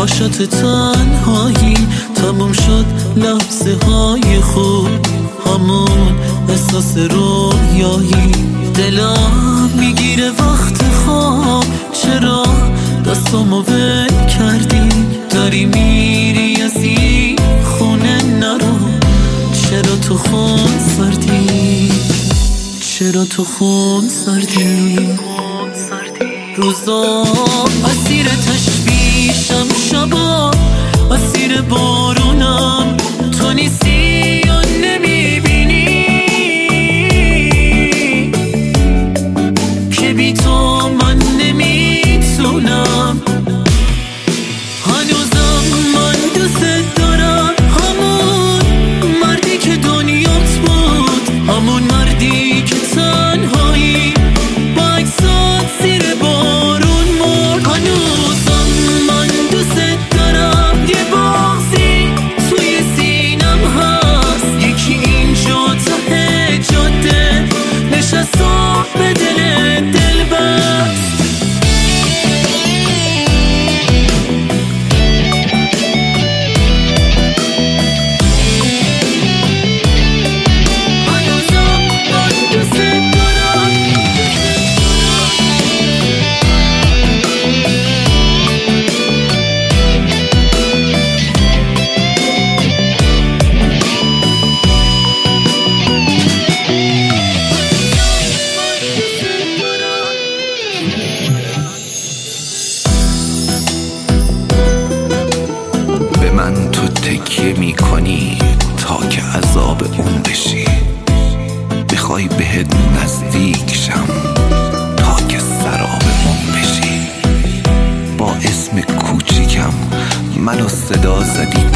چشات تنهایی تموم شد لحظه های خوب همون احساس رویایی دلم میگیره وقت خواب چرا دستامو ول کردی داری میری از این خونه نرو چرا تو خون سردی چرا تو خون سردی روزا اسیر تشویشم شبا اسیر بارونم تو نیستی یا نمیبینی که بی تو من نمیتونم هنوزم من دوست دارم همون مردی که دنیات بود همون مردی که تنهایی با اکسات زیر بارون مرد هنوزم من دوست دارم یه بغضی توی سینم هست یکی اینجا ته جاده نشست و به دل بست من تو تکیه میکنی تا که عذاب اون بشی بخوای بهت نزدیک شم تا که سراب اون بشی با اسم کوچیکم منو صدا زدی